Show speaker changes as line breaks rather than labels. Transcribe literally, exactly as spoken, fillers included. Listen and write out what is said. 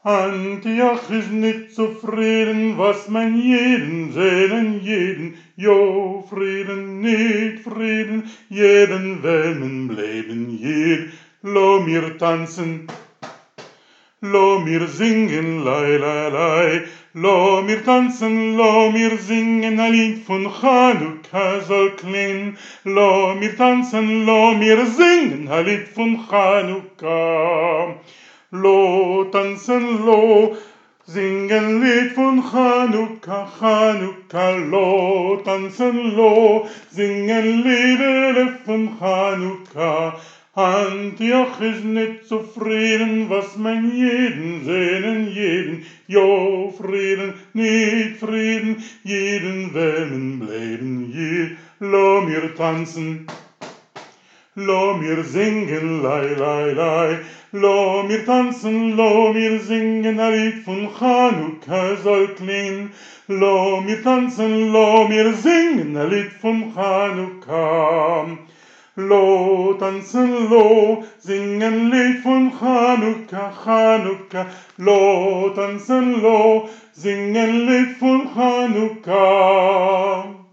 Antioch ist nicht zufrieden, was man jeden sehnen, jeden, jo, Frieden, nicht Frieden, jeden Wellen leben, jed, lo mir tanzen, lo mir singen, lei, lei, lei, lo mir tanzen, lo mir singen, ein Lied von Chanukka soll klingen, lo mir tanzen, lo mir singen, ein Lied von Chanukka. Lo, tanzen, lo, singen Lied von Chanukka, Chanukka, lo, tanzen, lo, singen Lieder von Chanukka. Antioch ist nicht zufrieden, was man jeden sehnen, jeden, jo, Frieden, nicht Frieden, jeden Wellen leben, jed, lo mir tanzen, lo mir singen, lei, lei, lei, lo mir tanzen, lo mir singen, ein Lied von Chanukka soll klingen. Lo mir tanzen, lo mir singen, ein Lied von Chanukka. Lo tanzen, lo singen, Lied von Chanukka, Chanukka. Lo tanzen, lo singen, Lied von Chanukka.